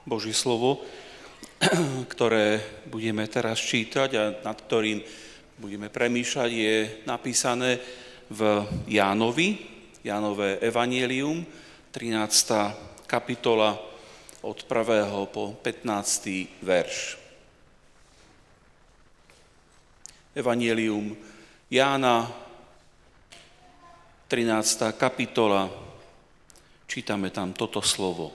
Božie slovo, ktoré budeme teraz čítať a nad ktorým budeme premýšľať, je napísané v Jánové evanjelium, 13. kapitola od 1. po 15. verš. Evanjelium Jána, 13. kapitola, čítame tam toto slovo.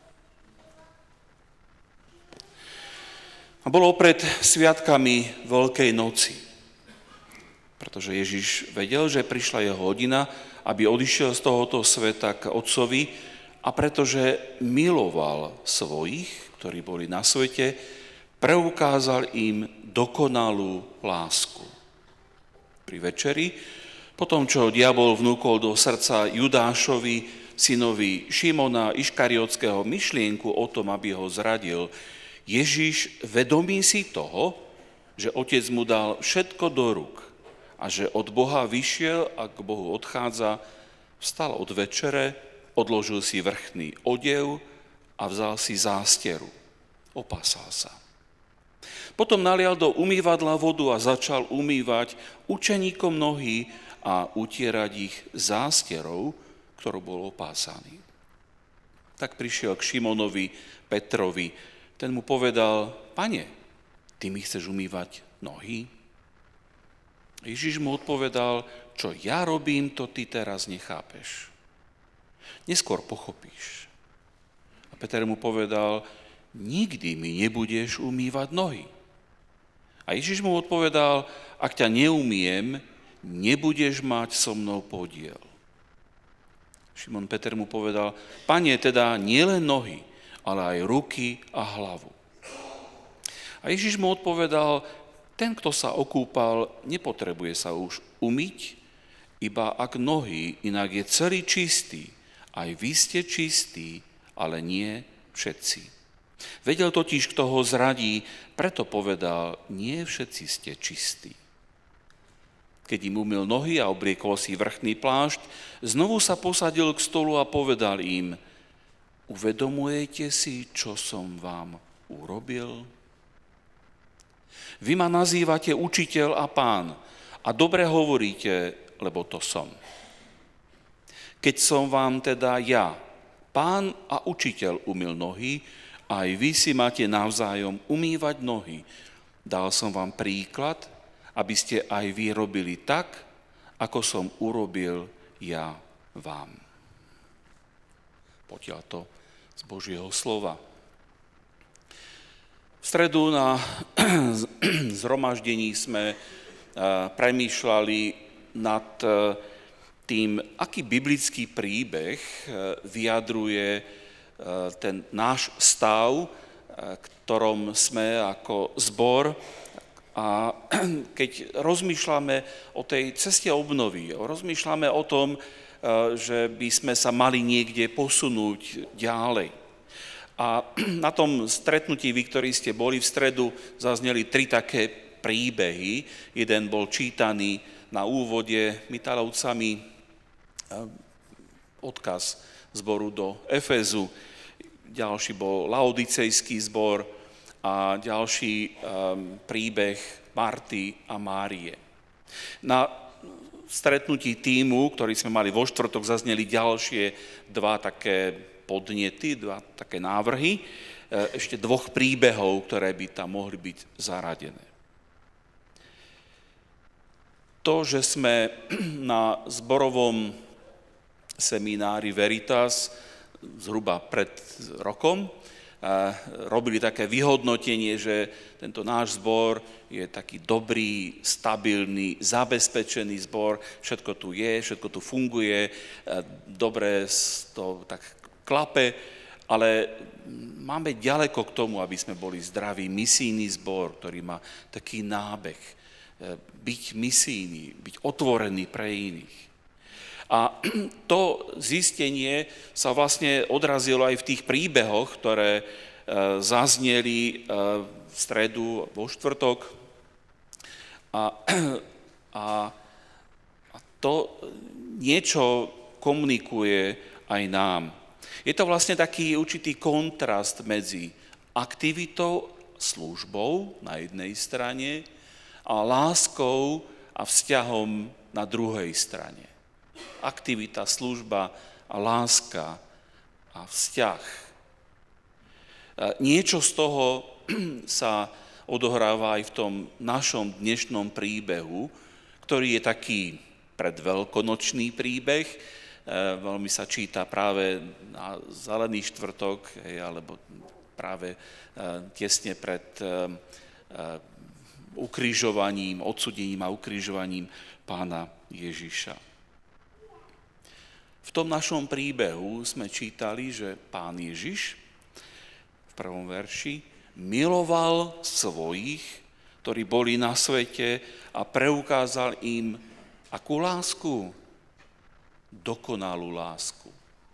A bolo pred sviatkami Veľkej noci, pretože Ježiš vedel, že prišla jeho hodina, aby odišiel z tohoto sveta k Otcovi, a pretože miloval svojich, ktorí boli na svete, preukázal im dokonalú lásku. Pri večeri, potom čo diabol vnúkol do srdca Judášovi, synovi Šimona Iškariotského, myšlienku o tom, aby ho zradil, Ježiš, vedomý si toho, že Otec mu dal všetko do rúk a že od Boha vyšiel a k Bohu odchádza, vstal od večere, odložil si vrchný odev a vzal si zásteru. Opásal sa. Potom nalial do umývadla vodu a začal umývať učeníkom nohy a utierať ich zásterou, ktorou bol opásaný. Tak prišiel k Šimonovi Petrovi. Ten mu povedal: Pane, ty mi chceš umývať nohy? Ježiš mu odpovedal: Čo ja robím, to ty teraz nechápeš. Neskôr pochopíš. A Peter mu povedal: Nikdy mi nebudeš umývať nohy. A Ježiš mu odpovedal: Ak ťa neumiem, nebudeš mať so mnou podiel. Šimon Peter mu povedal: Pane, teda nielen nohy, ale aj ruky a hlavu. A Ježiš mu odpovedal: Ten, kto sa okúpal, nepotrebuje sa už umyť, iba ak nohy, inak je celý čistý. Aj vy ste čistí, ale nie všetci. Vedel totiž, kto ho zradí, preto povedal: Nie všetci ste čistí. Keď im umyl nohy a obliekol si vrchný plášť, znovu sa posadil k stolu a povedal im: Uvedomujete si, čo som vám urobil? Vy ma nazývate učiteľ a pán a dobre hovoríte, lebo to som. Keď som vám teda ja, pán a učiteľ, umyl nohy, aj vy si máte navzájom umývať nohy. Dal som vám príklad, aby ste aj vy robili tak, ako som urobil ja vám. Potiaľ to z Božieho slova. V stredu na zhromaždení sme premýšľali nad tým, aký biblický príbeh vyjadruje ten náš stav, ktorom sme ako zbor. A keď rozmýšľame o tej ceste obnovy, rozmýšľame o tom, že by sme sa mali niekde posunúť ďalej. A na tom stretnutí, vy, ktorí ste boli v stredu, zazneli 3 také príbehy. Jeden bol čítaný na úvode Mitalovcami, odkaz zboru do Efezu. Ďalší bol Laodicejský zbor a ďalší príbeh Marty a Márie. Na stretnutí tímu, ktorý sme mali vo štvrtok, zazneli ďalšie 2 také podnety, 2 také návrhy, ešte 2 príbehov, ktoré by tam mohli byť zaradené. To, že sme na zborovom seminári Veritas zhruba pred rokom robili také vyhodnotenie, že tento náš zbor je taký dobrý, stabilný, zabezpečený zbor, všetko tu je, všetko tu funguje, dobre to tak klape, ale máme ďaleko k tomu, aby sme boli zdravý misijný zbor, ktorý má taký nábeh, byť misijný, byť otvorený pre iných. A to zistenie sa vlastne odrazilo aj v tých príbehoch, ktoré zazneli v stredu, vo štvrtok. A to niečo komunikuje aj nám. Je to vlastne taký určitý kontrast medzi aktivitou, službou na jednej strane a láskou a vzťahom na druhej strane. Aktivita, služba a láska a vzťah. Niečo z toho sa odohráva aj v tom našom dnešnom príbehu, ktorý je taký predveľkonočný príbeh. Veľmi sa číta práve na Zelený štvrtok, alebo práve tesne pred ukrižovaním, odsúdením a ukrižovaním Pána Ježiša. V tom našom príbehu sme čítali, že Pán Ježiš v prvom verši miloval svojich, ktorí boli na svete, a preukázal im akú lásku? Dokonalú lásku.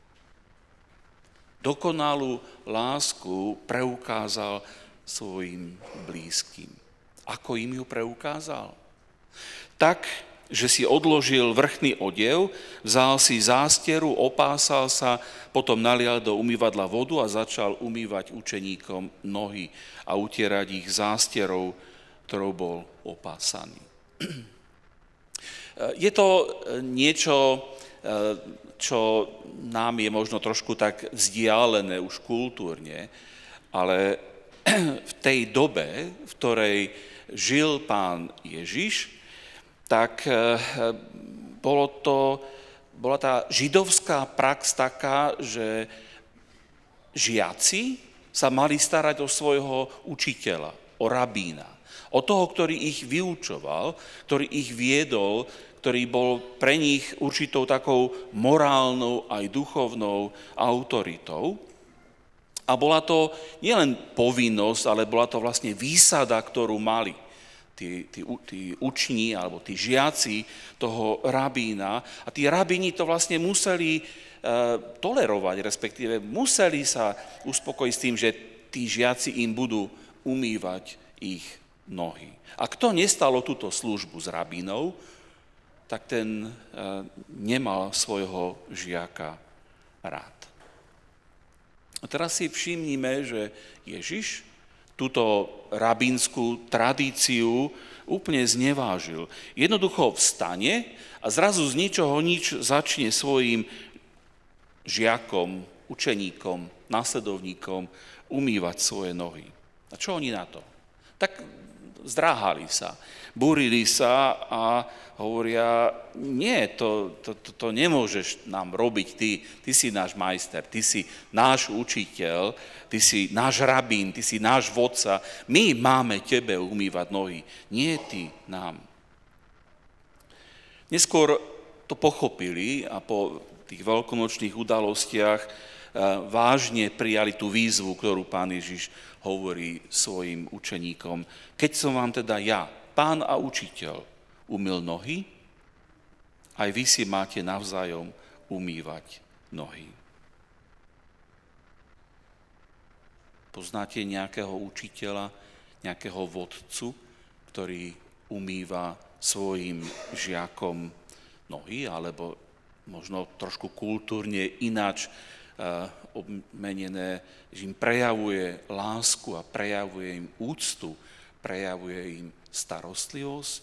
Dokonalú lásku preukázal svojim blízkym. Ako im ju preukázal? Tak, že si odložil vrchný odev, vzal si zásteru, opásal sa, potom nalial do umývadla vodu a začal umývať učeníkom nohy a utierať ich zásterou, ktorou bol opásaný. Je to niečo, čo nám je možno trošku tak vzdialené už kultúrne, ale v tej dobe, v ktorej žil Pán Ježiš, tak bola tá židovská prax taká, že žiaci sa mali starať o svojho učiteľa, o rabína, o toho, ktorý ich vyučoval, ktorý ich viedol, ktorý bol pre nich určitou takou morálnou aj duchovnou autoritou. A bola to nielen povinnosť, ale bola to vlastne výsada, ktorú mali tí učni alebo tí žiaci toho rabína. A tí rabíni to vlastne museli tolerovať, respektíve museli sa uspokojiť s tým, že tí žiaci im budú umývať ich nohy. A kto nestalo túto službu s rabínou, tak ten nemal svojho žiaka rád. A teraz si všimnime, že Ježiš túto rabínskú tradíciu úplne znevážil. Jednoducho vstane a zrazu z ničoho nič začne svojim žiakom, učeníkom, nasledovníkom umývať svoje nohy. A čo oni na to? Tak zdráhali sa, búrili sa a hovoria, nie, to nemôžeš nám robiť ty si náš majster, ty si náš učiteľ, ty si náš rabín, ty si náš vodca, my máme tebe umývať nohy, nie ty nám. Neskôr to pochopili a po tých veľkonočných udalostiach vážne prijali tú výzvu, ktorú Pán Ježiš hovorí svojim učeníkom. Keď som vám teda ja, Pán a učiteľ, umyl nohy, aj vy si máte navzájom umývať nohy. Poznáte nejakého učiteľa, nejakého vodcu, ktorý umýva svojim žiakom nohy, alebo možno trošku kultúrne ináč obmenené, že im prejavuje lásku a prejavuje im úctu, prejavuje im starostlivosť.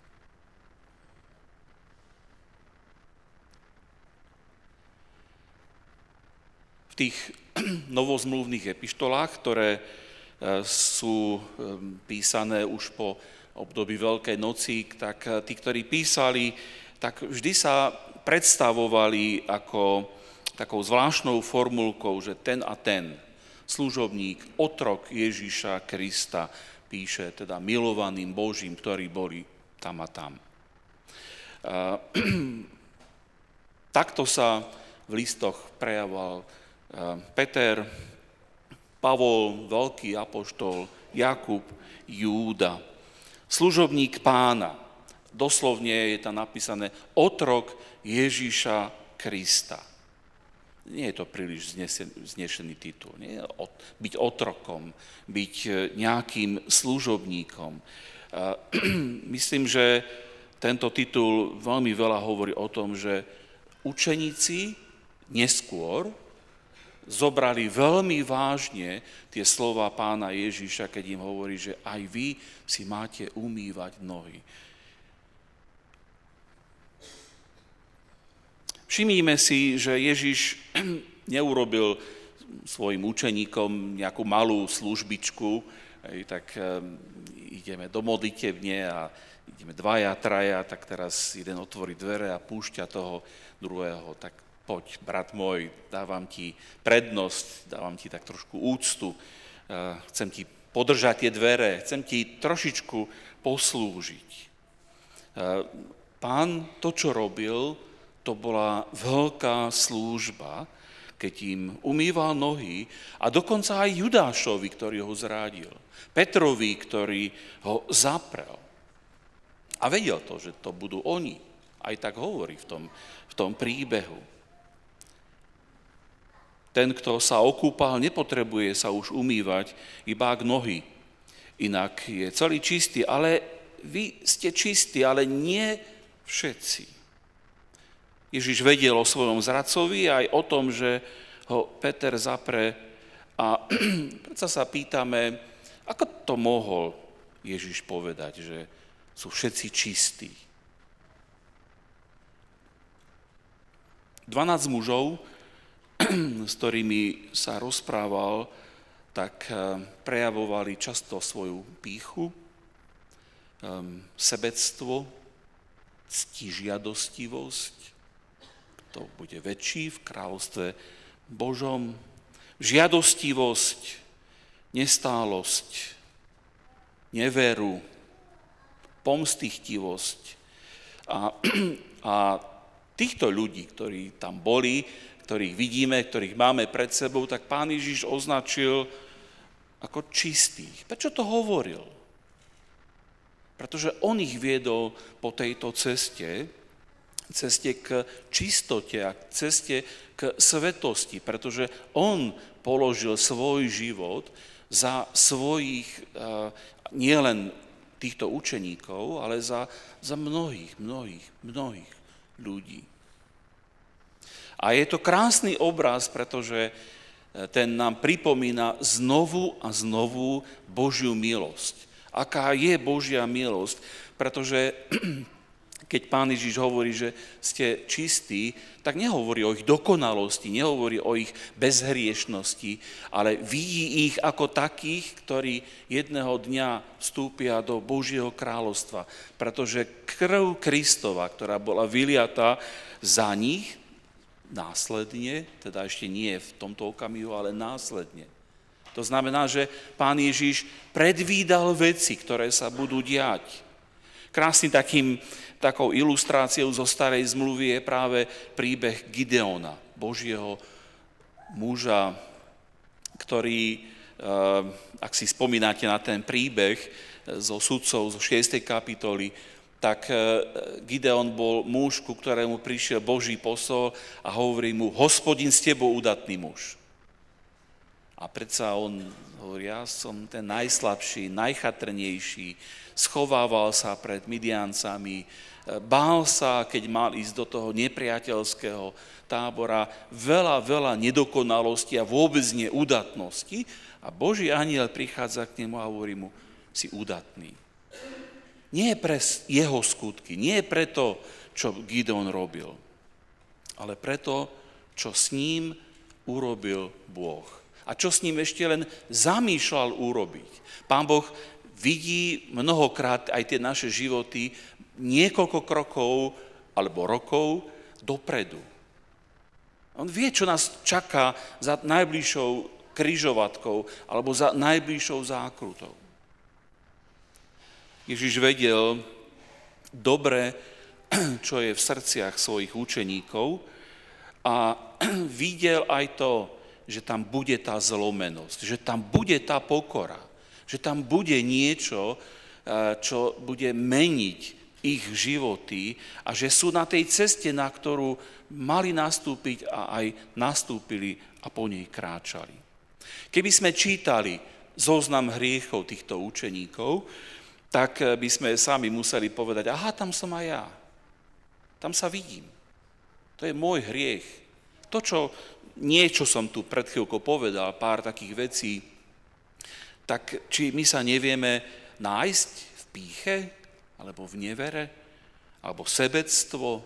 V tých novozmluvných epištolách, ktoré sú písané už po období Veľkej noci, tak tí, ktorí písali, tak vždy sa predstavovali ako takou zvláštnou formulkou, že ten a ten služobník, otrok Ježiša Krista, píše teda milovaným Božím, ktorí boli tam a tam. Takto sa v listoch prejavoval Peter, Pavol, veľký apoštol, Jakub, Júda. Služobník Pána, doslovne je tam napísané otrok Ježiša Krista. Nie je to príliš znešený titul. Nie? Byť otrokom, byť nejakým služobníkom. Myslím, že tento titul veľmi veľa hovorí o tom, že učeníci neskôr zobrali veľmi vážne tie slova pána Ježiša, keď im hovorí, že aj vy si máte umývať nohy. Všimnime si, že Ježiš neurobil svojim učeníkom nejakú malú službičku, tak ideme do modlitebne a ideme dvaja, traja, tak teraz jeden otvorí dvere a púšťa toho druhého, tak poď, brat môj, dávam ti prednosť, dávam ti tak trošku úctu, chcem ti podržať tie dvere, chcem ti trošičku poslúžiť. Pán to, čo robil, to bola veľká služba, keď im umýval nohy a dokonca aj Judášovi, ktorý ho zrádil, Petrovi, ktorý ho zaprel. A vedel to, že to budú oni. Aj tak hovorí v tom príbehu. Ten, kto sa okúpal, nepotrebuje sa už umývať iba k nohy. Inak je celý čistý, ale vy ste čistí, ale nie všetci. Ježiš vedel o svojom zradcovi aj o tom, že ho Peter zapre a predsa sa pýtame, ako to mohol Ježiš povedať, že sú všetci čistí. 12 mužov, s ktorými sa rozprával, tak prejavovali často svoju pýchu, sebectvo, ctižiadostivosť. To bude väčší v kráľovstve Božom. Žiadostivosť, nestálosť, neveru, pomstychtivosť. A týchto ľudí, ktorí tam boli, ktorých vidíme, ktorých máme pred sebou, tak Pán Ježiš označil ako čistých. Prečo to hovoril? Pretože on ich viedol po tejto ceste k čistote a ceste k svetosti, pretože on položil svoj život za svojich, nielen týchto učeníkov, ale za mnohých ľudí. A je to krásny obraz, pretože ten nám pripomína znovu a znovu Božiu milosť. Aká je Božia milosť, pretože keď Pán Ježiš hovorí, že ste čistí, tak nehovorí o ich dokonalosti, nehovorí o ich bezhriešnosti, ale vidí ich ako takých, ktorí jedného dňa vstúpia do Božieho kráľovstva. Pretože krv Kristova, ktorá bola vyliatá za nich, následne, teda ešte nie v tomto okamihu, ale následne. To znamená, že Pán Ježiš predvídal veci, ktoré sa budú diať. Krásnym takou ilustráciou zo starej zmluvy je práve príbeh Gideona, Božieho muža, ktorý, ak si spomínate na ten príbeh zo sudcov zo 6. kapitoly, tak Gideon bol muž, ku ktorému prišiel Boží posol a hovorí mu, Hospodin s tebou udatný muž. A predsa on hovorí, ja som ten najslabší, najchatrnejší, schovával sa pred Midiancami, bál sa, keď mal ísť do toho nepriateľského tábora, veľa nedokonalosti a vôbec neúdatnosti. A Boží anjel prichádza k nemu a hovorí mu, si údatný. Nie pre jeho skutky, nie preto, čo Gideon robil, ale preto, čo s ním urobil Boh. A čo s ním ešte len zamýšľal urobiť. Pán Boh vidí mnohokrát aj tie naše životy niekoľko krokov alebo rokov dopredu. On vie, čo nás čaká za najbližšou križovatkou alebo za najbližšou zákrutou. Ježiš vedel dobre, čo je v srdciach svojich učeníkov a videl aj to, že tam bude tá zlomenosť, že tam bude tá pokora, že tam bude niečo, čo bude meniť ich životy a že sú na tej ceste, na ktorú mali nastúpiť a aj nastúpili a po nej kráčali. Keby sme čítali zoznam hriechov týchto učeníkov, tak by sme sami museli povedať, aha, tam som aj ja. Tam sa vidím. To je môj hriech. To, čo niečo som tu pred chvíľkou povedal, pár takých vecí, tak či my sa nevieme nájsť v pýche, alebo v nevere, alebo sebectvo,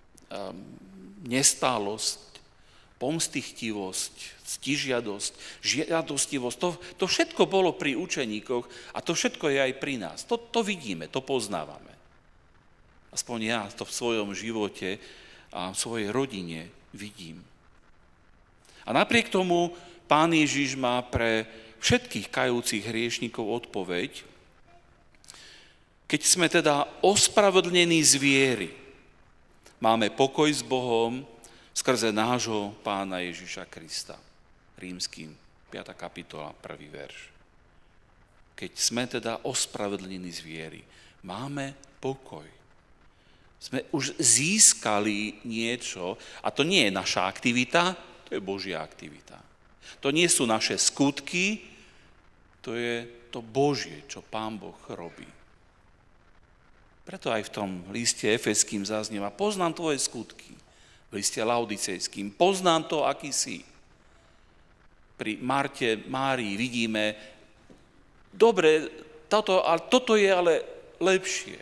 nestálosť, pomstychtivosť, ctižiadosť, žiadostivosť. To všetko bolo pri učeníkoch a to všetko je aj pri nás. To vidíme, to poznávame. Aspoň ja to v svojom živote a v svojej rodine vidím. A napriek tomu Pán Ježiš má pre všetkých kajúcich hriešnikov odpoveď, keď sme teda ospravedlnení z viery, máme pokoj s Bohom skrze nášho Pána Ježiša Krista. Rímskym, 5. kapitola, 1. verš. Keď sme teda ospravedlnení z viery, máme pokoj. Sme už získali niečo, a to nie je naša aktivita, to je Božia aktivita. To nie sú naše skutky, to je to Božie, čo Pán Boh robí. Preto aj v tom liste Efeským zaznieva, poznám tvoje skutky. V liste Laodicejským, poznám to, aký si. Pri Marte, Márii vidíme, dobre, toto je ale lepšie.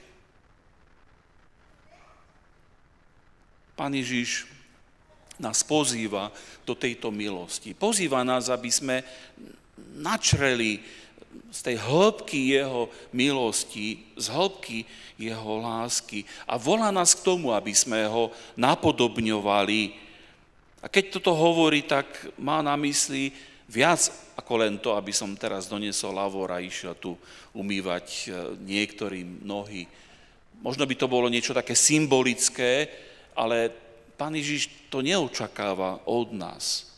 Pán Ježiš nás pozýva do tejto milosti. Pozýva nás, aby sme načreli z tej hĺbky jeho milosti, z hĺbky jeho lásky a volá nás k tomu, aby sme ho napodobňovali. A keď toto hovorí, tak má na mysli viac ako len to, aby som teraz doniesol lavor a išiel tu umývať niektorým nohy. Možno by to bolo niečo také symbolické, ale Pán Ježiš to neočakáva od nás.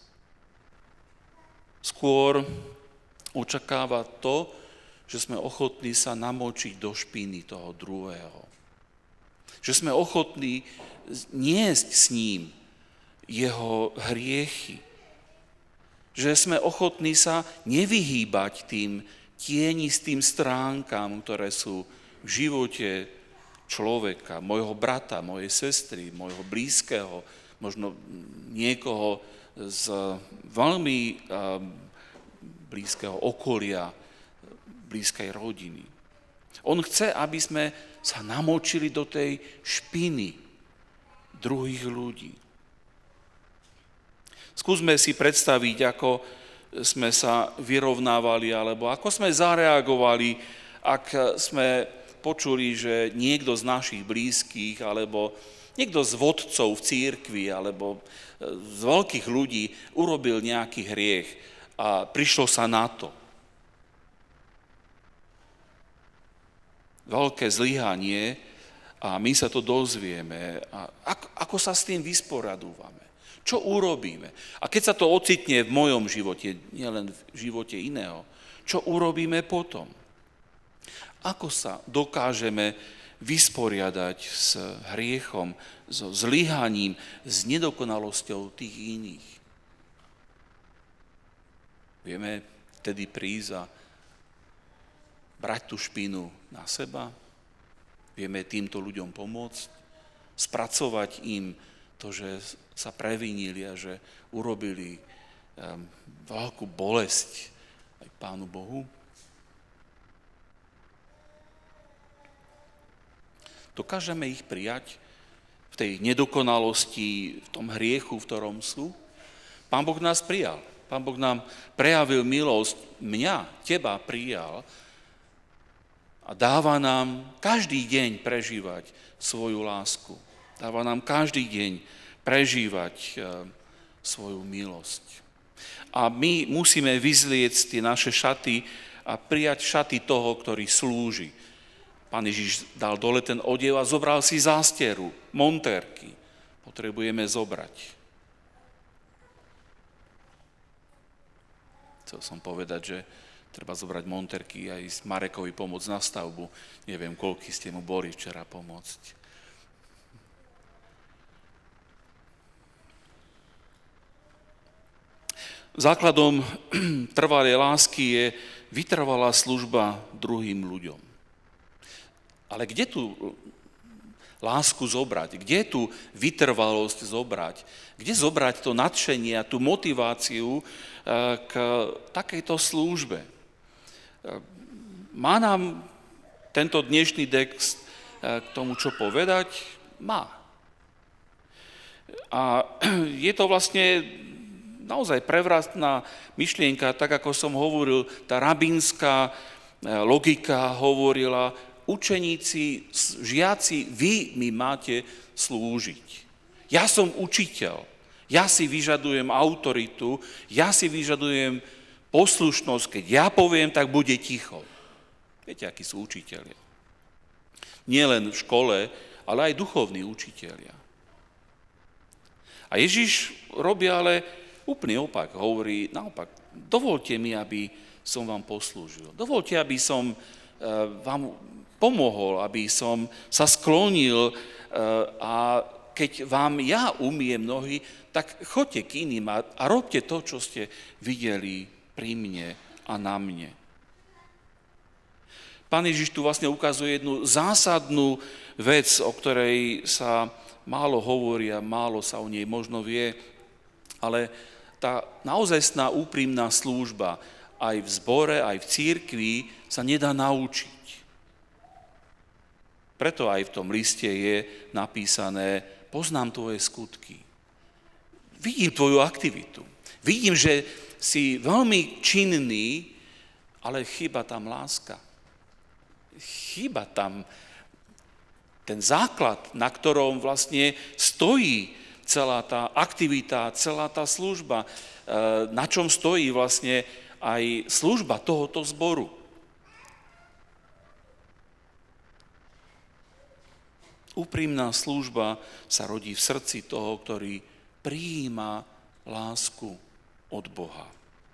Skôr očakáva to, že sme ochotní sa namočiť do špiny toho druhého. Že sme ochotní niesť s ním jeho hriechy. Že sme ochotní sa nevyhýbať tým tienistým stránkam, ktoré sú v živote človeka, môjho brata, mojej sestry, môjho blízkeho, možno niekoho z veľmi blízkeho okolia, blízkej rodiny. On chce, aby sme sa namočili do tej špiny druhých ľudí. Skúsme si predstaviť, ako sme sa vyrovnávali, alebo ako sme zareagovali, ak sme počuli, že niekto z našich blízkych, alebo niekto z vodcov v cirkvi, alebo z veľkých ľudí urobil nejaký hriech a prišlo sa na to. Veľké zlyhanie a my sa to dozvieme. A ako sa s tým vysporadúvame? Čo urobíme? A keď sa to ocitne v mojom živote, nielen v živote iného, čo urobíme potom? Ako sa dokážeme vysporiadať s hriechom, so zlyhaním, s nedokonalosťou tých iných? Vieme tedy prísť a brať tú špinu na seba? Vieme týmto ľuďom pomôcť? Spracovať im to, že sa previnili a že urobili veľkú bolesť aj Pánu Bohu? Dokážeme ich prijať v tej nedokonalosti, v tom hriechu, v ktorom sú? Pán Boh nás prijal. Pán Boh nám prejavil milosť, mňa, teba prijal a dáva nám každý deň prežívať svoju lásku. Dáva nám každý deň prežívať svoju milosť. A my musíme vyzliecť tie naše šaty a prijať šaty toho, ktorý slúži. Pán Ježiš dal dole ten odev a zobral si zásteru, montérky. Potrebujeme zobrať. Chcel som povedať, že treba zobrať montérky a ísť Marekovi pomôcť na stavbu. Neviem, koľky ste mu boli včera pomôcť. Základom trvalej lásky je vytrvalá služba druhým ľuďom. Ale kde tu lásku zobrať? Kde tú vytrvalosť zobrať? Kde zobrať to nadšenie a tú motiváciu k takejto službe? Má nám tento dnešný text k tomu, čo povedať? Má. A je to vlastne naozaj prevratná myšlienka, tak ako som hovoril, tá rabínska logika hovorila, učeníci, žiaci, vy mi máte slúžiť. Ja som učiteľ, ja si vyžadujem autoritu, ja si vyžadujem poslušnosť, keď ja poviem, tak bude ticho. Viete, akí sú učitelia. Nie len v škole, ale aj duchovní učitelia. A Ježiš robí ale úplný opak, hovorí naopak, dovolte mi, aby som vám poslúžil. Dovolte, aby som vám pomohol, aby som sa sklonil a keď vám ja umyjem nohy, tak choďte k iným a robte to, čo ste videli pri mne a na mne. Pán Ježiš tu vlastne ukazuje jednu zásadnú vec, o ktorej sa málo hovorí a málo sa o nej možno vie, ale tá naozajstná úprimná služba aj v zbore, aj v cirkvi sa nedá naučiť. Preto aj v tom liste je napísané, poznám tvoje skutky. Vidím tvoju aktivitu. Vidím, že si veľmi činný, ale chýba tam láska. Chýba tam ten základ, na ktorom vlastne stojí celá tá aktivita, celá tá služba, na čom stojí vlastne aj služba tohoto zboru. Úprimná služba sa rodí v srdci toho, ktorý prijíma lásku od Boha.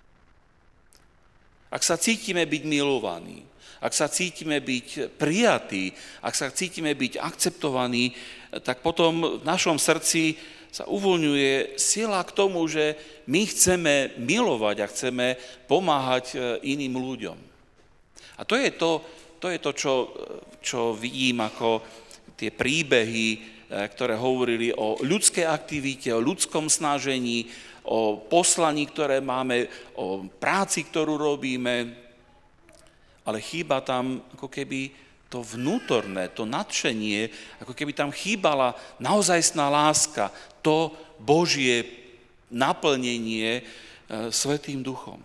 Ak sa cítime byť milovaní, ak sa cítime byť prijatí, ak sa cítime byť akceptovaní, tak potom v našom srdci sa uvoľňuje sila k tomu, že my chceme milovať a chceme pomáhať iným ľuďom. A to je to, čo vidím ako tie príbehy, ktoré hovorili o ľudskej aktivite, o ľudskom snažení, o poslaní, ktoré máme, o práci, ktorú robíme, ale chýba tam ako keby to vnútorné, to nadšenie, ako keby tam chýbala naozajstná láska, to Božie naplnenie Svätým Duchom.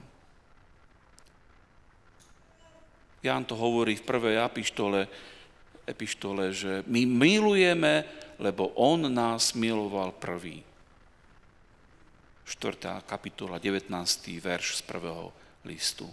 Ján to hovorí v prvej epištole, že my milujeme, lebo on nás miloval prvý. 4. kapitola, 19. verš z 1. listu.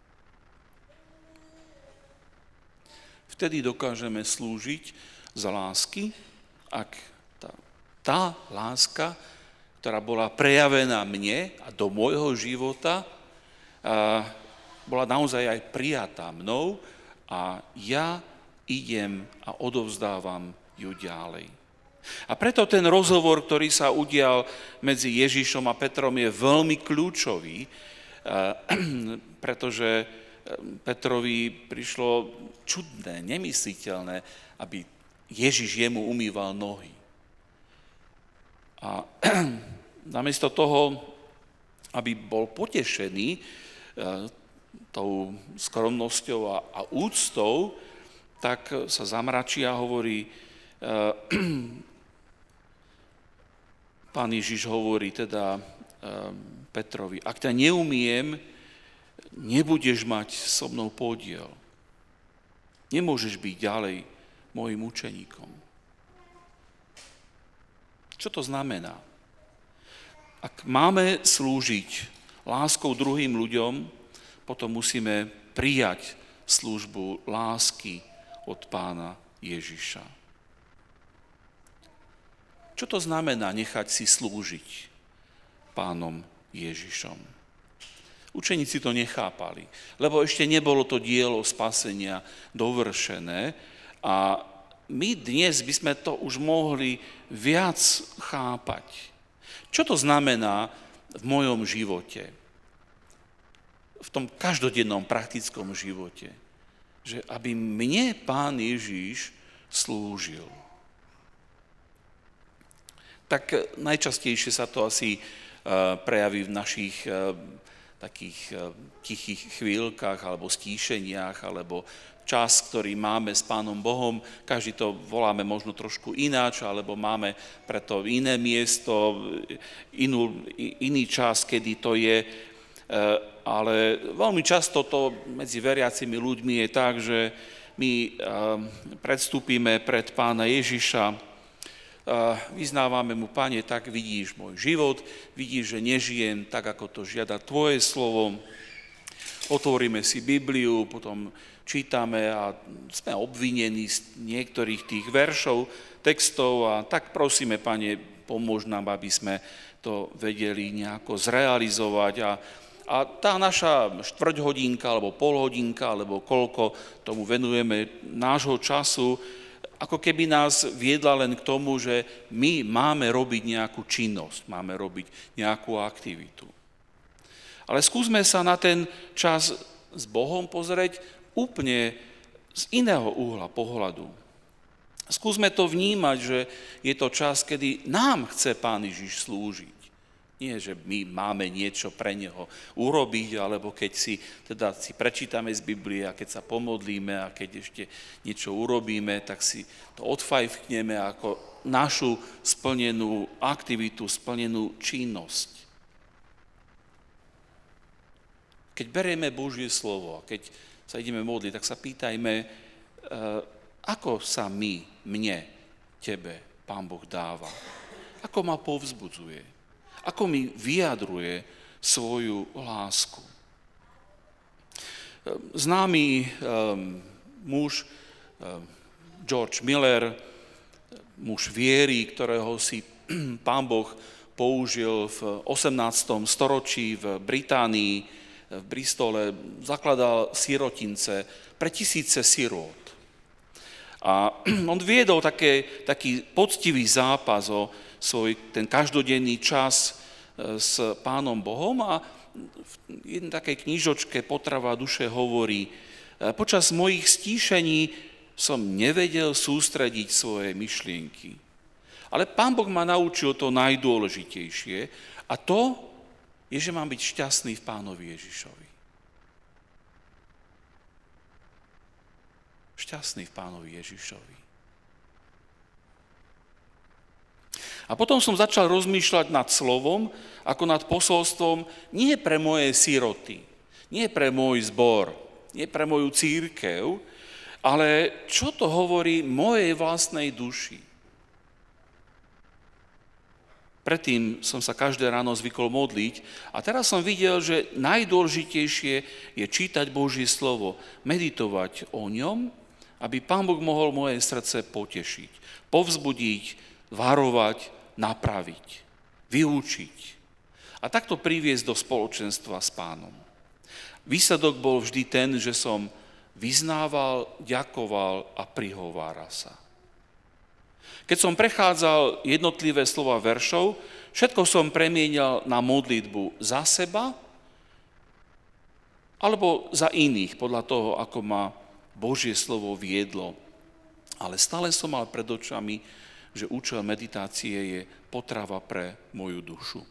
Vtedy dokážeme slúžiť z lásky, ak tá láska, ktorá bola prejavená mne a do môjho života, bola naozaj aj prijatá mnou a ja idem a odovzdávam ju ďalej. A preto ten rozhovor, ktorý sa udial medzi Ježišom a Petrom, je veľmi kľúčový, pretože Petrovi prišlo čudné, nemysliteľné, aby Ježiš jemu umýval nohy. A namiesto toho, aby bol potešený tou skromnosťou a úctou, tak sa zamračí a hovorí, Pán Ježiš hovorí teda Petrovi, ak ťa neumiem, nebudeš mať so mnou podiel. Nemôžeš byť ďalej mojim učeníkom. Čo to znamená? Ak máme slúžiť láskou druhým ľuďom, potom musíme prijať službu lásky od Pána Ježiša. Čo to znamená nechať si slúžiť Pánom Ježišom? Učeníci to nechápali, lebo ešte nebolo to dielo spasenia dovršené a my dnes by sme to už mohli viac chápať. Čo to znamená v mojom živote? V tom každodennom praktickom živote. Že aby mne Pán Ježiš slúžil. tak najčastejšie sa to asi prejaví v našich takých tichých chvíľkach alebo stíšeniach, alebo čas, ktorý máme s Pánom Bohom. Každý to voláme možno trošku ináč, alebo máme preto iné miesto, iný čas, kedy to je. Ale veľmi často to medzi veriacimi ľuďmi je tak, že my predstúpime pred Pána Ježiša, vyznávame mu: Pane, tak vidíš môj život, vidíš, že nežijem tak, ako to žiada tvoje slovo. Otvoríme si Bibliu, potom čítame a sme obvinení z niektorých tých veršov, textov a tak prosíme: Pane, pomôž nám, aby sme to vedeli nejako zrealizovať. A tá naša štvrťhodinka alebo polhodinka, alebo koľko tomu venujeme nášho času, ako keby nás viedla len k tomu, že my máme robiť nejakú činnosť, máme robiť nejakú aktivitu. Ale skúsme sa na ten čas s Bohom pozrieť úplne z iného uhla pohľadu. Skúsme to vnímať, že je to čas, kedy nám chce Pán Ježiš slúžiť. Nie, že my máme niečo pre Neho urobiť, alebo keď si prečítame z Biblie a keď sa pomodlíme a keď ešte niečo urobíme, tak si to odfajfkneme ako našu splnenú aktivitu, splnenú činnosť. Keď berieme Božie slovo a keď sa ideme modliť, tak sa pýtajme, ako sa mne, tebe Pán Boh dáva. Ako ma povzbudzuje. Ako mi vyjadruje svoju lásku. Známy muž George Miller, muž viery, ktorého si Pán Boh použil v 18. storočí v Británii, v Bristole, zakladal sirotince pre tisíce sirôt. A on viedol taký poctivý zápas o ten každodenný čas s Pánom Bohom a v jednej takej knižočke Potrava duše hovorí: počas mojich stíšení som nevedel sústrediť svoje myšlienky. Ale Pán Boh ma naučil to najdôležitejšie a to je, že mám byť šťastný v Pánovi Ježišovi. Šťastný v Pánovi Ježišovi. A potom som začal rozmýšľať nad slovom, ako nad posolstvom nie pre moje siroty, nie pre môj zbor, nie pre moju cirkev, ale čo to hovorí mojej vlastnej duši. Predtým som sa každé ráno zvykol modliť a teraz som videl, že najdôležitejšie je čítať Božie slovo, meditovať o ňom, aby Pán Boh mohol moje srdce potešiť, povzbudiť, varovať, napraviť, vyučiť a takto priviesť do spoločenstva s Pánom. Výsledok bol vždy ten, že som vyznával, ďakoval a prihováral sa. Keď som prechádzal jednotlivé slova veršov, všetko som premienial na modlitbu za seba alebo za iných, podľa toho, ako ma Božie slovo viedlo. Ale stále som mal pred očami, že účel meditácie je potrava pre moju dušu.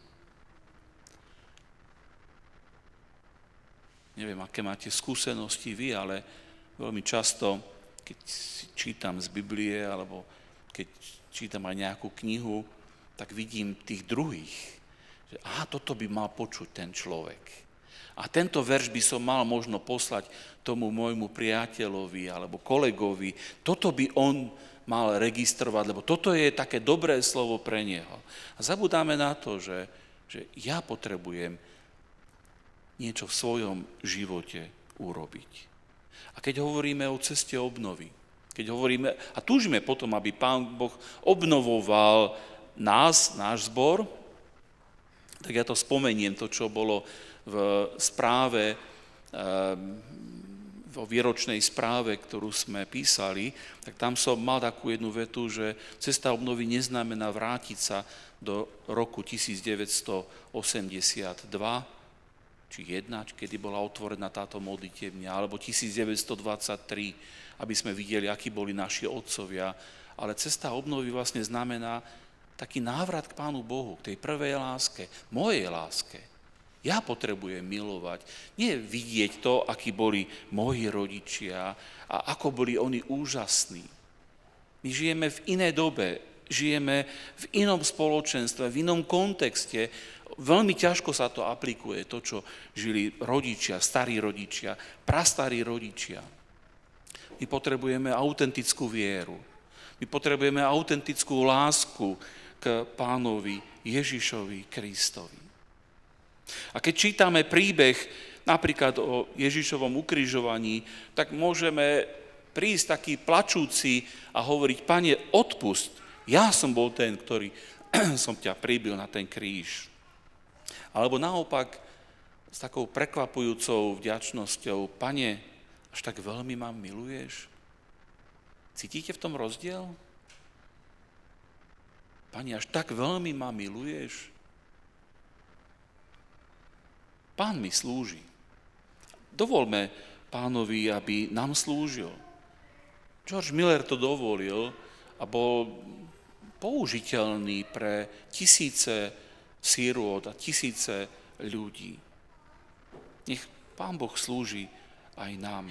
Neviem, aké máte skúsenosti vy, ale veľmi často, keď čítam z Biblie, alebo keď čítam aj nejakú knihu, tak vidím tých druhých, že toto by mal počuť ten človek. A tento verš by som mal možno poslať tomu môjmu priateľovi alebo kolegovi. Toto by on mal registrovať, lebo toto je také dobré slovo pre neho. A zabudáme na to, že ja potrebujem niečo v svojom živote urobiť. A keď hovoríme o ceste obnovy, keď hovoríme a túžime potom, aby Pán Boh obnovoval nás, náš zbor, tak ja to spomeniem, to, čo bolo v správe, vo výročnej správe, ktorú sme písali, tak tam som mal takú jednu vetu, že cesta obnovy neznamená vrátiť sa do roku 1982, či 1, kedy bola otvorená táto modlitebňa, alebo 1923, aby sme videli, akí boli naši otcovia. Ale cesta obnovy vlastne znamená taký návrat k Pánu Bohu, k tej prvej láske, mojej láske. Ja potrebujem milovať, nie vidieť to, akí boli moji rodičia a ako boli oni úžasní. My žijeme v inej dobe, žijeme v inom spoločenstve, v inom kontexte. Veľmi ťažko sa to aplikuje, to, čo žili rodičia, starí rodičia, prastarí rodičia. My potrebujeme autentickú vieru. My potrebujeme autentickú lásku k Pánovi Ježišovi Kristovi. A keď čítame príbeh napríklad o Ježišovom ukrižovaní, tak môžeme prísť taký plačúci a hovoriť: Pane, odpusť, ja som bol ten, ktorý som ťa pribil na ten kríž. Alebo naopak s takou prekvapujúcou vďačnosťou: Pane, až tak veľmi ma miluješ? Cítite v tom rozdiel? Pane, až tak veľmi ma miluješ? Pán mi slúži. Dovolme Pánovi, aby nám slúžil. George Miller to dovolil a bol použiteľný pre tisíce sirôt a tisíce ľudí. Nech Pán Boh slúži aj nám.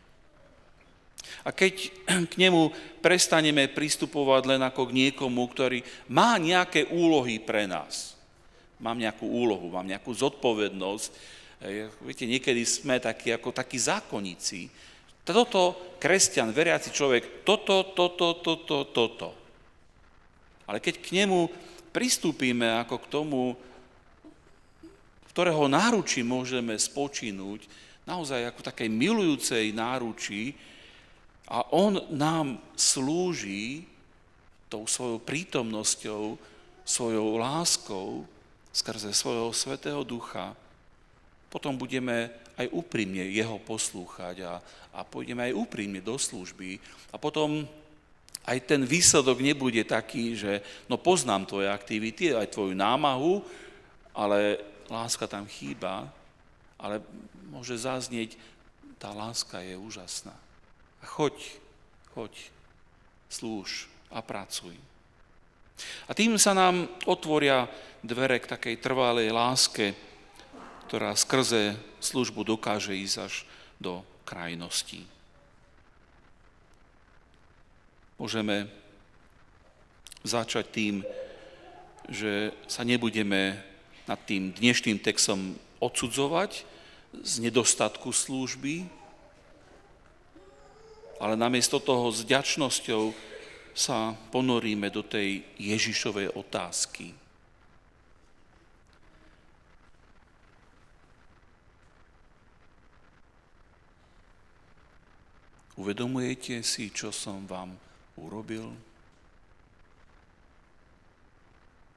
A keď k nemu prestaneme pristupovať len ako k niekomu, ktorý má nejaké úlohy pre nás. Mám nejakú úlohu, mám nejakú zodpovednosť. Viete, niekedy sme takí zákonníci. Toto kresťan, veriaci človek, toto. Ale keď k nemu pristúpime ako k tomu, v ktorého náručí môžeme spočinúť, naozaj ako takej milujúcej náručí, a on nám slúži tou svojou prítomnosťou, svojou láskou, skrze svojho Svätého Ducha, potom budeme aj úprimne jeho poslúchať a pôjdeme aj úprimne do služby. A potom aj ten výsledok nebude taký, že no poznám tvoje aktivity, aj tvoju námahu, ale láska tam chýba, ale môže zaznieť: tá láska je úžasná. A choď, slúž a pracuj. A tým sa nám otvoria dvere k takej trvalej láske, ktorá skrze službu dokáže ísť až do krajností. Môžeme začať tým, že sa nebudeme nad tým dnešným textom odsudzovať z nedostatku služby, ale namiesto toho s vďačnosťou sa ponoríme do tej Ježišovej otázky. Uvedomujete si, čo som vám urobil?